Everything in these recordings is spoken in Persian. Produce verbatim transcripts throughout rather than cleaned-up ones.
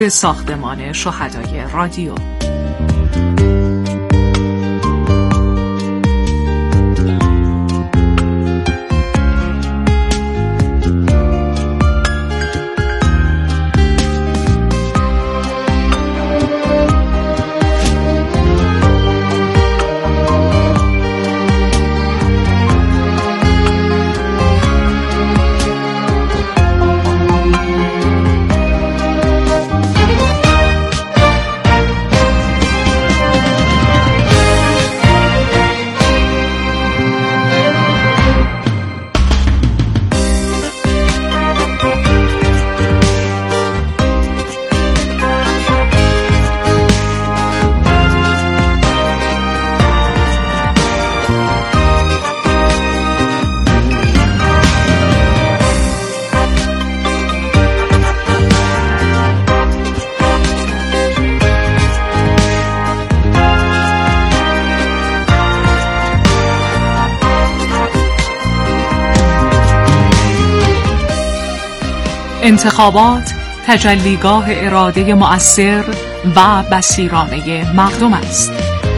ساختمان شهدای رادیو. انتخابات تجلیگاه اراده مؤثر و بصیرانه مردم است.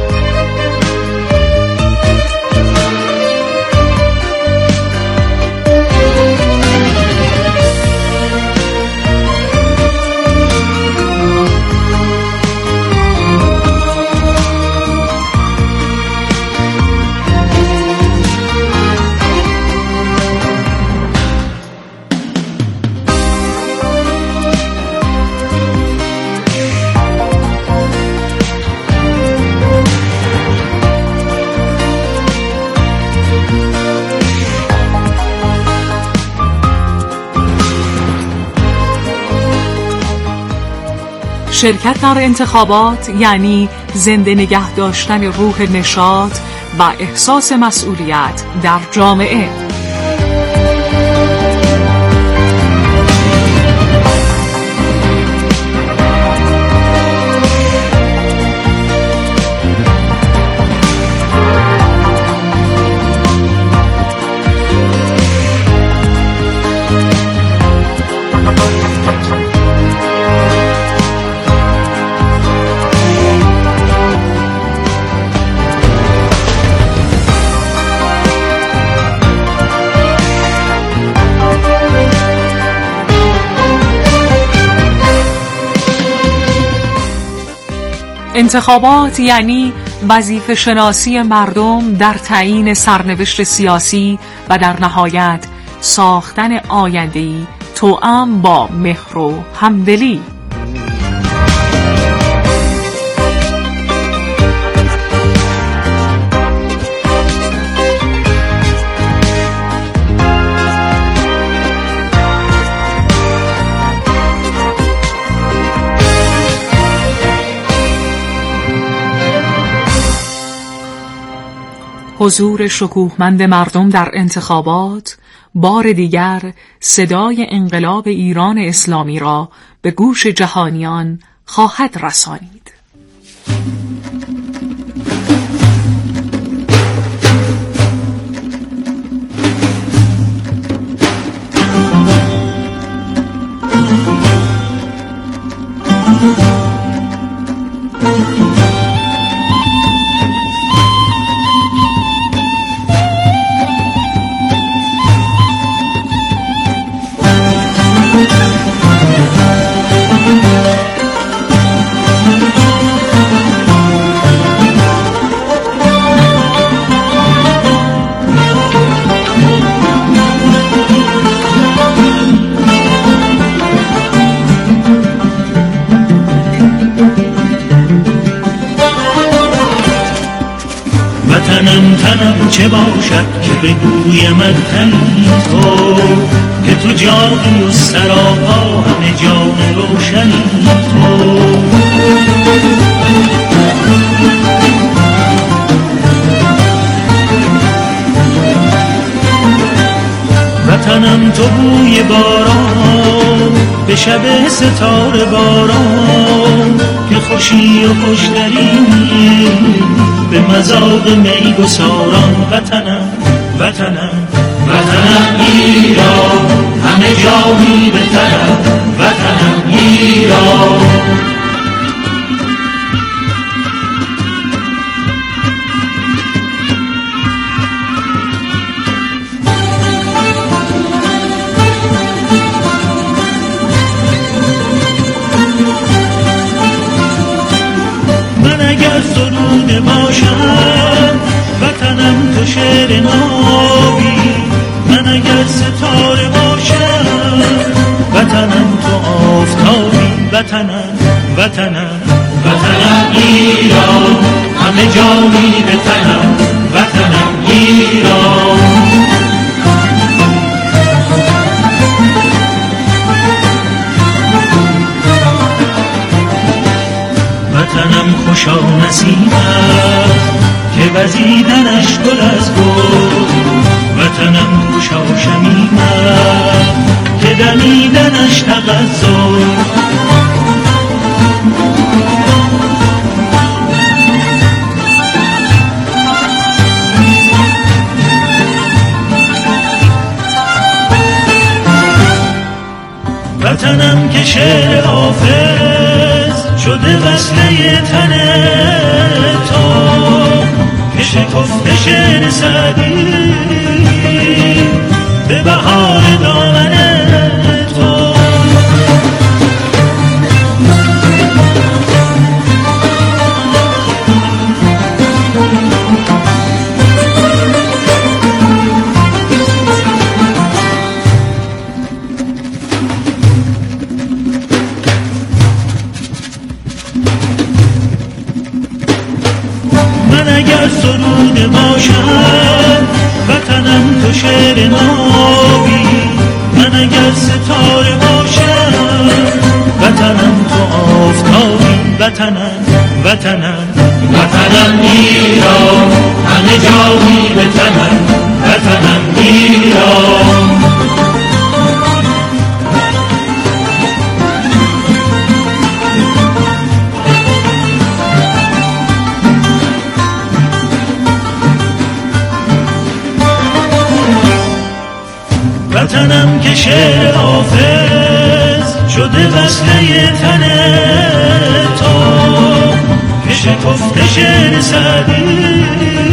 شرکت در انتخابات یعنی زنده نگه داشتن روح نشاط و احساس مسئولیت در جامعه. انتخابات یعنی وظیفه شناسی مردم در تعیین سرنوشت سیاسی و در نهایت ساختن آینده‌ای توأم با مهر و همدلی. حضور شکوهمند مردم در انتخابات بار دیگر صدای انقلاب ایران اسلامی را به گوش جهانیان خواهد رسانید. تنم تنم چه باشد که بگویم تنی تو، که تو جانی و سراپا همه جان روشنی تو. وطنم تو بوی باران به شب ستاره باران، که خوشی و خوشدری به مذاق می گساران. وطنم وطنم وطنم ایران، همه جا می بهترم. وطنم ایران اگر سروده باشم وطنم تو شعر نابی، من اگر ستاره باشم وطنم تو آفتابی. وطنم وطنم وطنم ایران، همه جانی به تنم، وطنم ایران. وطنم خوشا نسیم است که وزیدنش گل از گل، وطنم خوشا شمیم است که دمیدنش تغزل. وطنم که شعر حافظ شده وصله تن تو، که شکفته شعر سعدی به بهار دامن تو. من اگر سروده باشم وطنم تو شعر نابی، من اگر ستاره باشم وطنم تو آفتابی. وطنم وطنم وطنم ایران، همه جانی به تنم، وطنم ایران. وطنم که شعر حافظ شده وصله تن تو، که شکفته شعر سعدی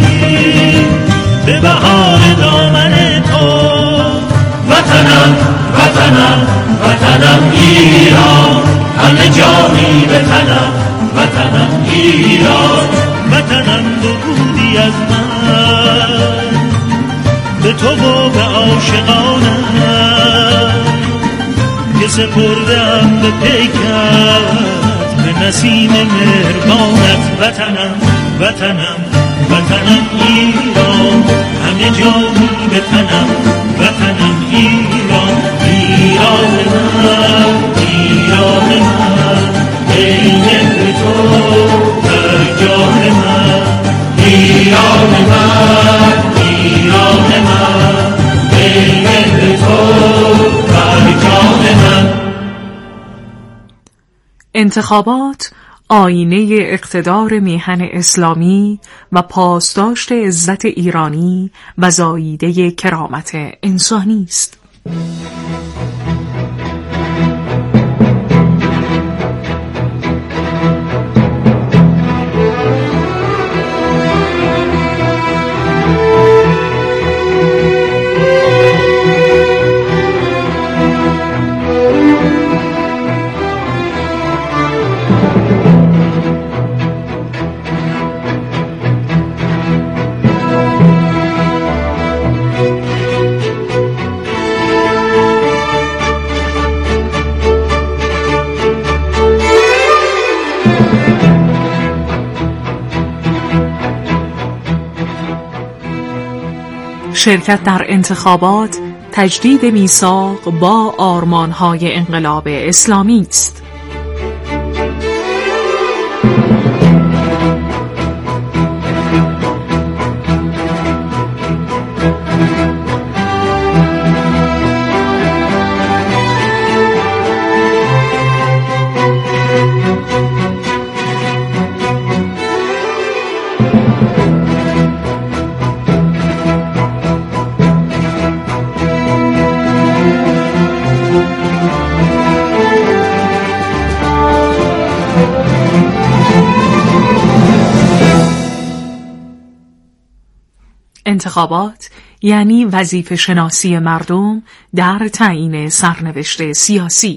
به بهار دامن تو. وطنم وطنم وطنم ایران، همه جانی به تنم، وطنم ایران. وطنم درودی از من به تو و به عاشقانم که سپردم به پیکت، به نسیم مهربانت. وطنم وطنم وطنم ایران، همه جانی به تنم، وطنم ایران. ایران من ایران من ای مهر تو در جان من. ایران من ایران من ای مهر تو در جان من. انتخابات آینه اقتدار میهن اسلامی و پاسداشت عزت ایرانی و زاییده کرامت انسانی است. شرکت در انتخابات تجدید میثاق با آرمان‌های انقلاب اسلامی است. انتخابات یعنی وظیفه شناسی مردم در تعیین سرنوشت سیاسی.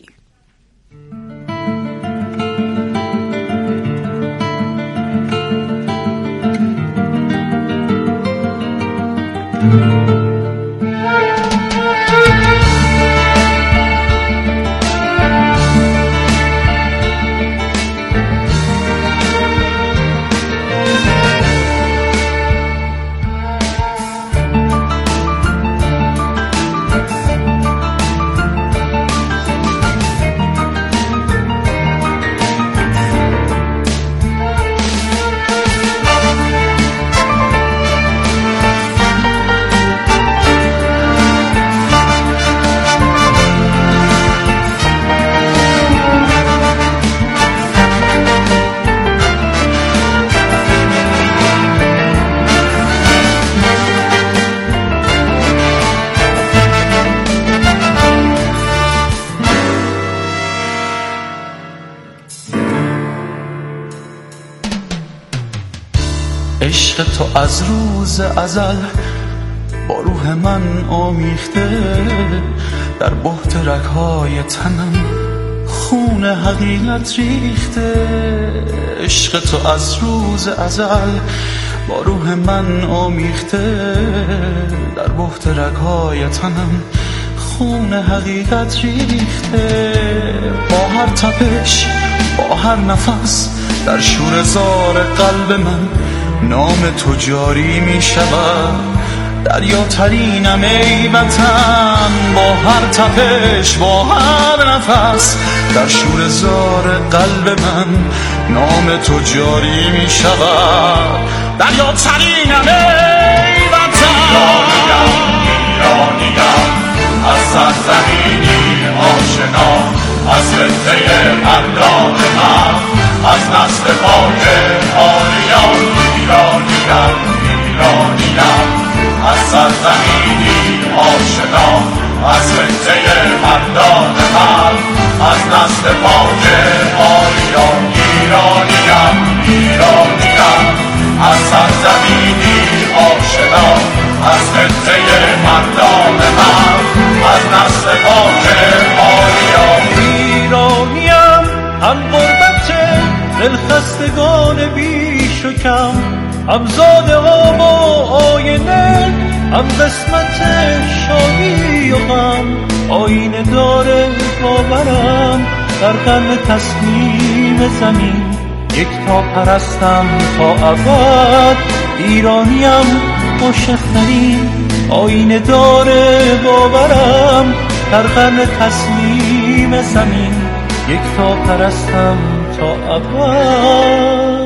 عشق تو از روز ازل با روح من آمیخته، در بحت رگ‌های تنم خون حقیقت ریخته. عشق تو از روز ازل با روح من آمیخته، در بحت رگ‌های تنم خون حقیقت ریخته. با هر تپش با هر نفس در شور زار قلب من نام تو جاری می شود. دریاترینم ای وطن، با هر تپش با هر نفس در شور زار قلب من نام تو جاری می شود. دریاترینم ای وطن، ایرانیم ایرانیم از سرزمینی آشنا، از خطه مردان من، از نسل پاک آریان. ایرانیم ایرانیم از سرزمینی آشنا، از خطه مردان من، از نسل پاک آریان. ایرانیم ایرانیم از سرزمینی آشنا، از خطه مردان من، از نسل پاک آریان. ایرانیم هم غربت دلخستگان بیش و کم، هم زاده ها و آینه، هم قسمت شادی و غم. آینه داره باورم در قرن تصمیم زمین، یک تا پرستم تا ابد. ایرانیم عاشق‌ترین آینه داره باورم در قرن تصمیم زمین، یک تا پرستم تا ابد.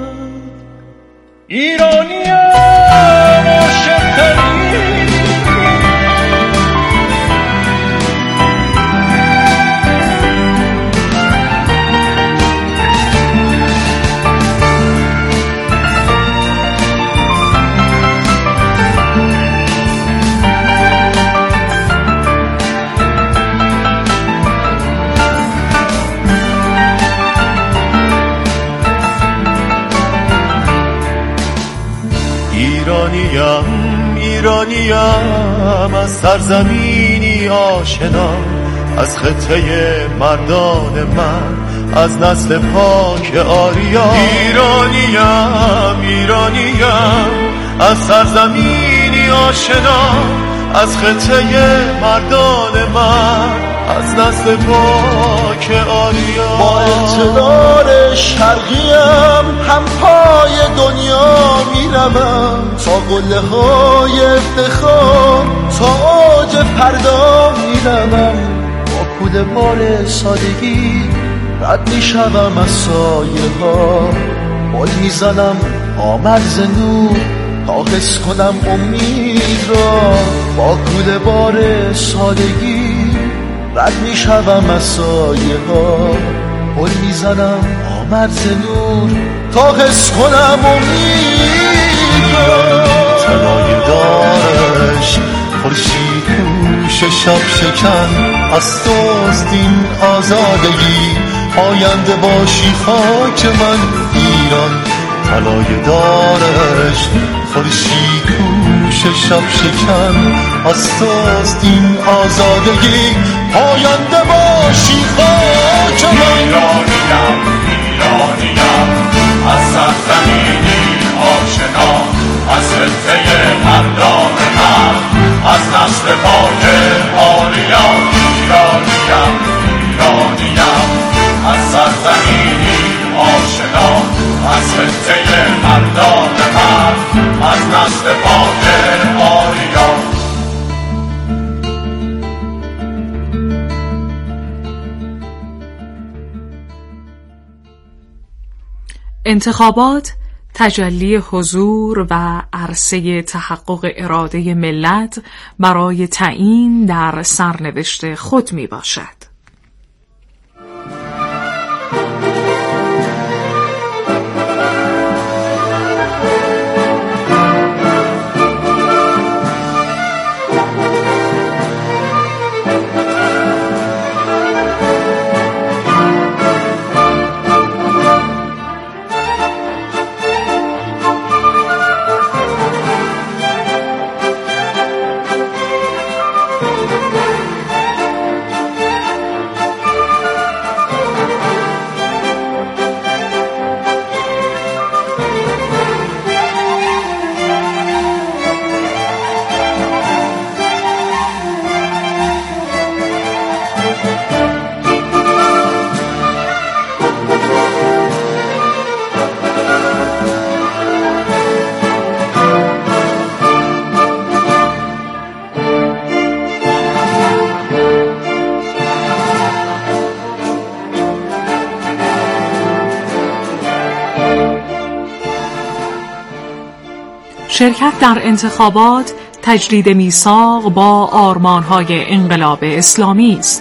ایرانیم عاشق‌ترین ایرانیم ایرانیم از سرزمینی آشنا، از خطه مردان من، از نسل پاک آریان. ایرانیم ایرانیم از سرزمینی آشنا، از خطه مردان من، از نسل پاک آریان. با اقتدار شرقیم هم پای دنیا میروم، تا قله های افتخار تا آج فردا میروم. با کوله بار سادگی رد میشوم از سایه ها، بال میزنم آمد ز نور تا حس کنم امید را. با کوله بار سادگی رد میشوم از سایه ها، بال میزنم آمد ز نور تا حس کنم امید را. طلای دارش خورشید پوش شب شکن، از توست این آزادگی، آینده باشی خاک من. ایران طلای دارش خورشید پوش شب شکن، از توست این آزادگی، آینده باشی خاک من. ایرانیم ایرانیم از سرزمینی آشنا، از خطه مردان من، از نسل پاک آریان. ایرانیم ایرانیم از سرزمینی آشنا، از خطه مردان من، از نسل پاک آریان. انتخابات تجلی حضور و عرصه تحقق اراده ملت برای تعیین در سرنوشت خود می باشد. شرکت در انتخابات تجدید میثاق با آرمان‌های انقلاب اسلامی است.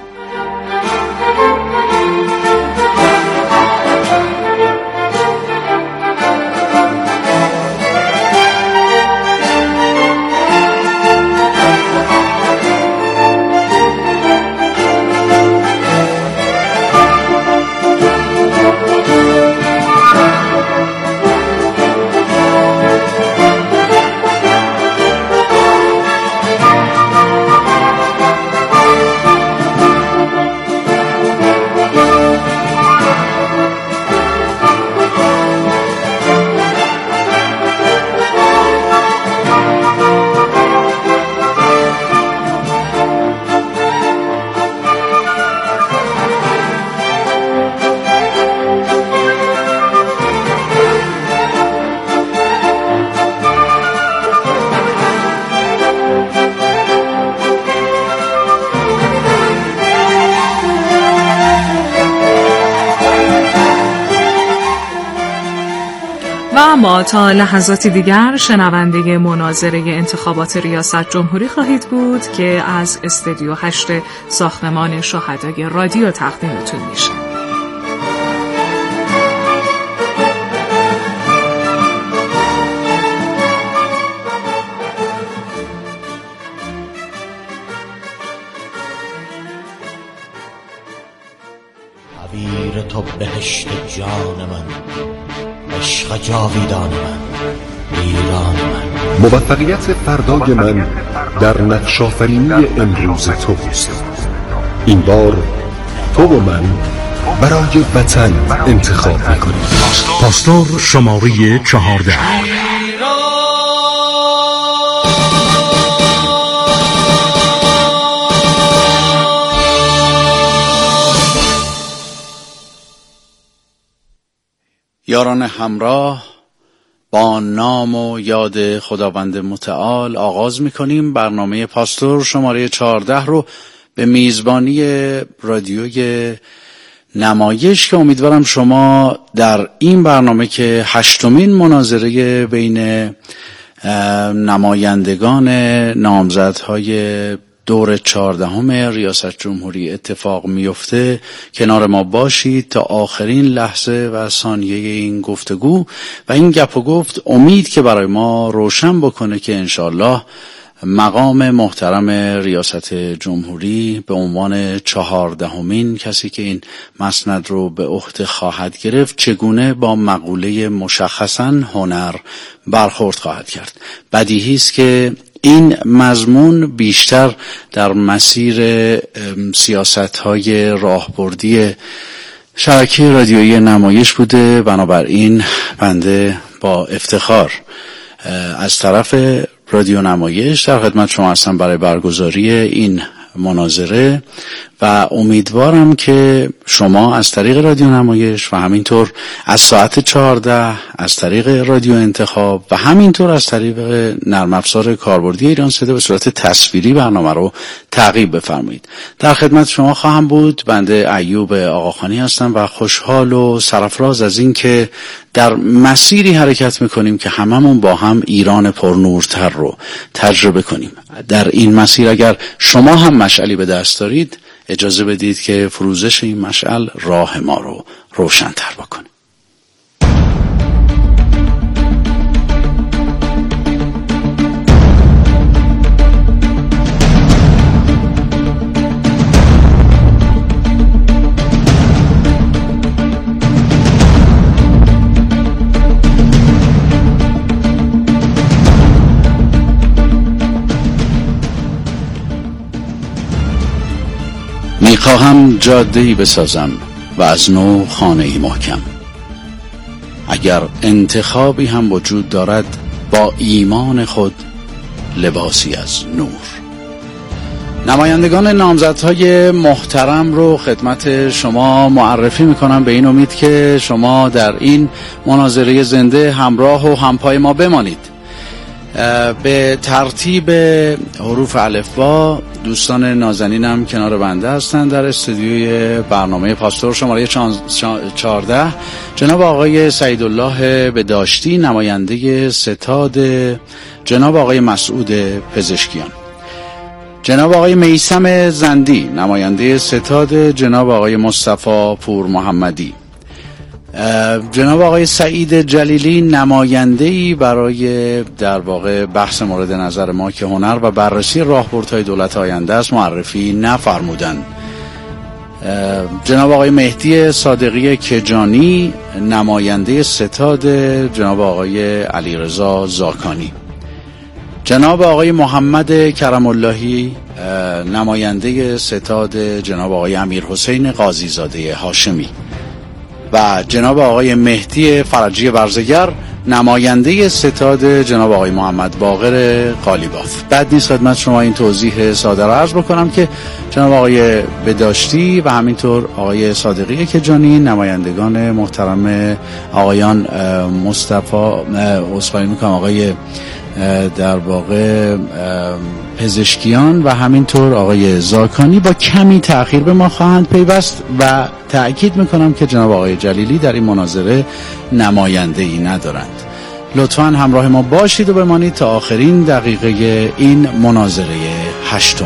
اما تا لحظاتی دیگر شنونده مناظره انتخابات ریاست جمهوری خواهید بود که از استودیو هشت ساختمان شهدای رادیو تقدیمتون میشه. تعبیر تو بهشت جان من، عشق جاویدان من، ایران من. موفقیت فردای من در نقش آفرینی امروز توست. این بار تو و من برای وطن انتخاب میکنیم. پاسدار شماره چهارده. یاران همراه، با نام و یاد خداوند متعال آغاز میکنیم برنامه پاستور شماره چهارده رو به میزبانی رادیوی نمایش که امیدوارم شما در این برنامه که هشتمین مناظره بین نمایندگان نامزدهای دور چهاردهم ریاست جمهوری اتفاق میفته کنار ما باشید تا آخرین لحظه و ثانیه این گفتگو و این گپ و گفت امید که برای ما روشن بکنه که انشالله مقام محترم ریاست جمهوری به عنوان چهاردهمین کسی که این مسند رو به عهده خواهد گرفت چگونه با مقوله مشخصاً هنر برخورد خواهد کرد. بدیهی است که این مضمون بیشتر در مسیر سیاست‌های راهبردی شبکه رادیویی نمایش بوده. بنابراین بنده با افتخار از طرف رادیو نمایش در خدمت شما هستم برای برگزاری این مناظره و امیدوارم که شما از طریق رادیو نمایش و همینطور از ساعت چهارده از طریق رادیو انتخاب و همینطور از طریق نرم افزار کاربردی ایران صدا به صورت تصویری برنامه رو تعقیب بفرمایید. در خدمت شما خواهم بود. بنده ایوب آقاخانی هستم و خوشحال و سرفراز از این که در مسیری حرکت میکنیم که هممون با هم ایران پرنورتر رو تجربه کنیم. در این مسیر اگر شما هم مشعلی به دست دارید اجازه بدید که فروزش این مشعل راه ما رو روشن‌تر بکنه. میخواهم جاده‌ای بسازم و از نو خانه‌ای محکم. اگر انتخابی هم وجود دارد با ایمان خود لباسی از نور. نمایندگان نامزدهای محترم رو خدمت شما معرفی میکنم به این امید که شما در این مناظره زنده همراه و همپای ما بمانید. به ترتیب حروف الفبا دوستان نازنینم کنار بنده هستن در استودیوی برنامه پاستور شماره چهارده. جناب آقای سعیدالله بداشتی نماینده ستاد، جناب آقای مسعود پزشکیان، جناب آقای میثم زندی نماینده ستاد، جناب آقای مصطفی پور محمدی، جناب آقای سعید جلیلی نماینده‌ای برای در واقع بحث مورد نظر ما که هنر و بررسی راهبردهای دولت آینده است معرفی نفرمودند. جناب آقای مهدی صادقی کجانی نماینده ستاد، جناب آقای علیرضا زاکانی، جناب آقای محمد کرم اللهی نماینده ستاد، جناب آقای امیر حسین قاضی زاده هاشمی و جناب آقای مهدی فرجی برزگر نماینده ستاد، جناب آقای محمد باقر قالیباف. بعد نیست خدمت شما این توضیح ساده را عرض بکنم که جناب آقای بداشتی و همینطور آقای صادقی کجانی نمایندگان محترم آقایان مصطفی عذرخواهی میکنم آقای در واقع پزشکیان و همینطور آقای زاکانی با کمی تأخیر به ما خواهند پیوست و تأکید میکنم که جناب آقای جلیلی در این مناظره نماینده ای ندارند. لطفاً همراه ما باشید و بمانید تا آخرین دقیقه این مناظره هشتم.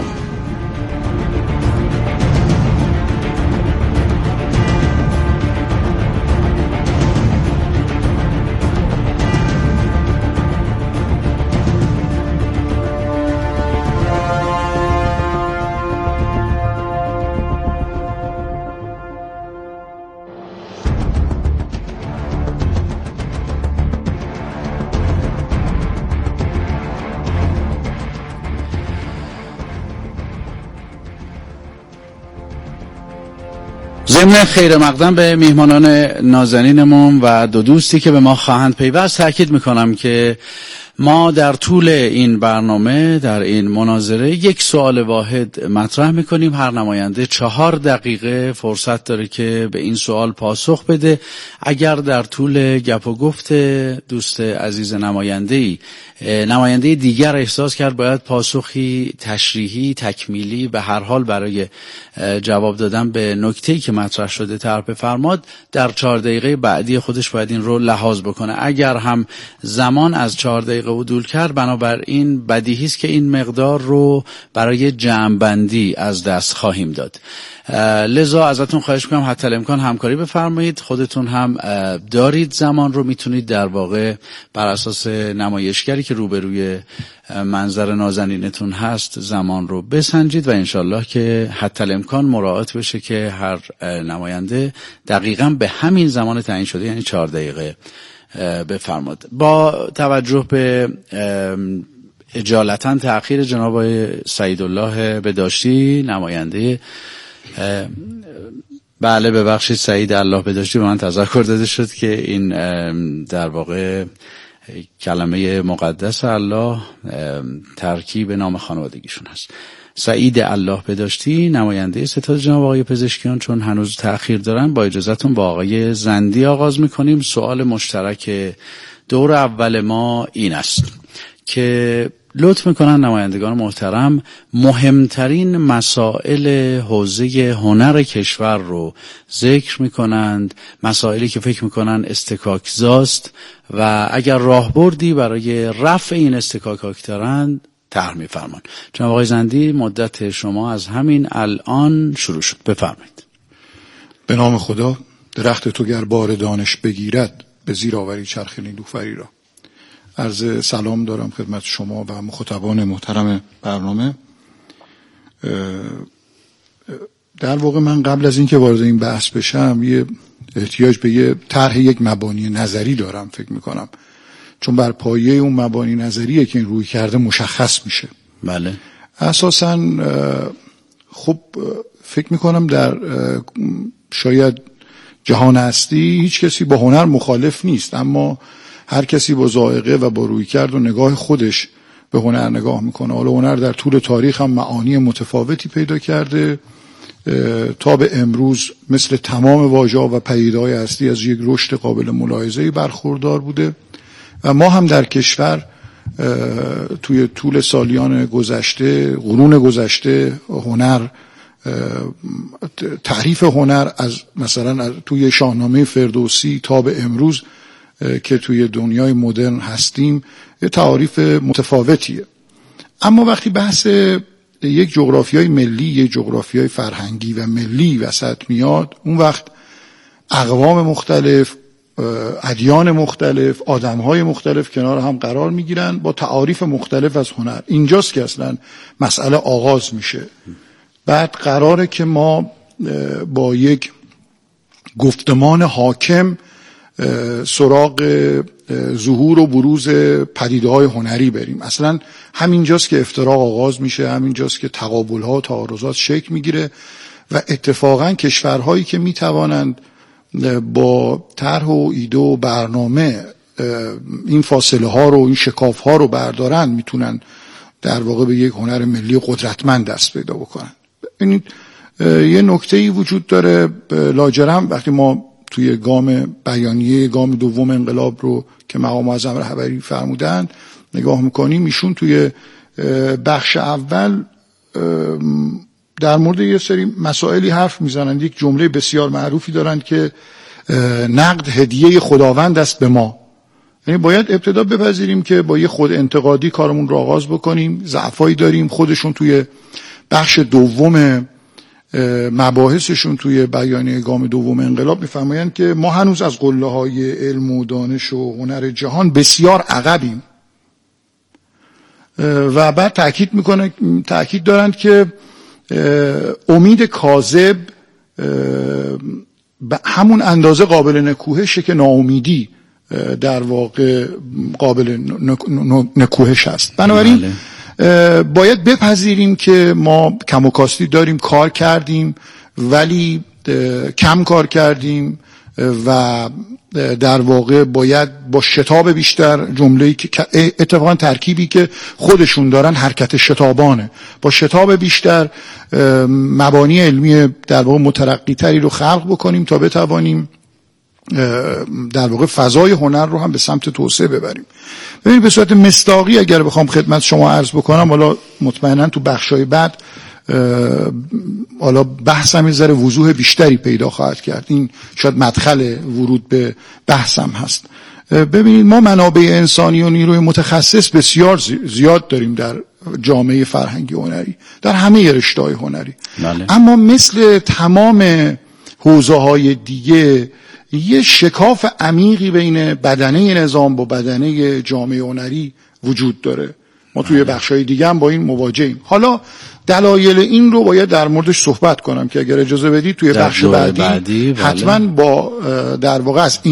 ضمن خیر مقدم به میهمانان نازنینمون و دو دوستی که به ما خواهند پیوست تأکید میکنم که ما در طول این برنامه در این مناظره یک سوال واحد مطرح میکنیم. هر نماینده چهار دقیقه فرصت داره که به این سوال پاسخ بده. اگر در طول گپ و گفت دوست عزیز نماینده‌ای نماینده دیگر احساس کرد باید پاسخی تشریحی تکمیلی به هر حال برای جواب دادن به نکته‌ای که مطرح شده طرح بفرماد، در چهار دقیقه بعدی خودش باید این رو لحاظ بکنه. اگر هم زمان از چهار دقیقه عدول کرد، بنابراین بدیهی است که این مقدار رو برای جمع‌بندی از دست خواهیم داد. لذا ازتون خواهش میکنم حتی الامکان همکاری بفرمایید. خودتون هم دارید زمان رو، میتونید در واقع بر اساس نمایشگری که روبروی منظر نازنینتون هست زمان رو بسنجید و انشالله که حتی الامکان مراعات بشه که هر نماینده دقیقاً به همین زمان تعیین شده یعنی چهار دقیقه بفرماد. با توجه به اجالتا تأخیر جناب سعیدالله بداشتی نماینده، بله ببخشید سعید الله بداشتی، به من تذکر داده شد که این در واقع کلمه مقدس الله ترکیب نام خانوادگیشون هست. سعید الله بداشتی نماینده ستاد، جناب آقای پزشکیان چون هنوز تأخیر دارن با اجازهتون با آقای زندی آغاز میکنیم. سوال مشترک دور اول ما این است که لطف میکنن نمایندگان محترم مهمترین مسائل حوزه هنر کشور رو ذکر میکنند، مسائلی که فکر میکنن استکاکزاست و اگر راهبردی برای رفع این استکاکاک دارند طرح میفرمان. جناب آقای زندی مدت شما از همین الان شروع شد، بفرمایید. به نام خدا. درخت تو گر بار دانش بگیرد به زیر آوری چرخ نیلوفری را. عرض سلام دارم خدمت شما و مخاطبان محترم برنامه. در واقع من قبل از اینکه وارد این بحث بشم یه احتیاج به یه طرح یک مبانی نظری دارم فکر میکنم، چون بر پایه اون مبانی نظریه که این روی کرده مشخص میشه. بله. اساساً خب فکر میکنم در شاید جهان هستی هیچ کسی با هنر مخالف نیست، اما هر کسی با ذائقه و با رویکرد و نگاه خودش به هنر نگاه میکنه. حالا هنر در طول تاریخ هم معانی متفاوتی پیدا کرده تا به امروز مثل تمام واژه‌ها و پدیده‌های هستی از یک رشد قابل ملاحظه‌ای برخوردار بوده و ما هم در کشور توی طول سالیان گذشته، قرون گذشته، هنر، تعریف هنر از مثلا از توی شاهنامه فردوسی تا به امروز که توی دنیای مدرن هستیم یه تعریف متفاوتیه. اما وقتی بحث یک جغرافیای ملی، یک جغرافیای فرهنگی و ملی وسط میاد، اون وقت اقوام مختلف، ادیان مختلف، آدمهای مختلف کنار هم قرار میگیرن با تعاریف مختلف از هنر. اینجاست که اصلا مسئله آغاز میشه. بعد قراره که ما با یک گفتمان حاکم سراغ ظهور و بروز پدیده‌های هنری بریم. اصلا همینجاست که افتراق آغاز میشه، همینجاست که تقابل‌ها و تعارضات شکل میگیره و اتفاقا کشورهایی که میتوانند با طرح و ایده و برنامه این فاصله ها رو، این شکاف ها رو بردارن، میتونن در واقع به یک هنر ملی قدرتمند دست پیدا بکنن. این یه نکته‌ای وجود داره لاجرم وقتی ما توی گام بیانیه گام دوم انقلاب رو که مقام معظم رهبری فرمودند نگاه میکنیم، ایشون توی بخش اول در مورد یه سری مسائلی حرف میزنند. یک جمله بسیار معروفی دارند که نقد هدیه خداوند است به ما. یعنی باید ابتدا بپذیریم که با یه خود انتقادی کارمون رو آغاز بکنیم. ضعفایی داریم. خودشون توی بخش دوم مباحثشون توی بیانیه گام دوم انقلاب میفرمایند که ما هنوز از قله‌های علم و دانش و هنر جهان بسیار عقبیم و بعد تأکید میکنه تأکید دارند که امید کاذب همون اندازه قابل نکوهشه که ناامیدی در واقع قابل نکوهش هست. بنابراین بله. باید بپذیریم که ما کم و کاستی داریم، کار کردیم ولی کم کار کردیم و در واقع باید با شتاب بیشتر، جمله‌ای که اتفاقا ترکیبی که خودشون دارن حرکت شتابانه، با شتاب بیشتر مبانی علمی در واقع مترقی تری رو خلق بکنیم تا بتوانیم در واقع فضای هنر رو هم به سمت توسعه ببریم. ببینید به صورت مصداقی اگر بخوام خدمت شما عرض بکنم، حالا مطمئنا تو بخشای بعد حالا بحثم یه ذره وضوح بیشتری پیدا خواهد کرد، این شاید مدخل ورود به بحثم هست. ببینید ما منابع انسانی و نیروی متخصص بسیار زیاد داریم در جامعه فرهنگی هنری، در همه رشته‌های هنری. بله. اما مثل تمام حوزه‌های دیگه یه شکاف عمیقی بین بدنه نظام با بدنه جامعه هنری وجود داره. ما توی بخشای دیگه هم با این مواجهیم. حالا دلایل این رو باید در موردش صحبت کنم که اگر اجازه بدید توی بخش بعدی, بعدی بله. حتما با در واقع از این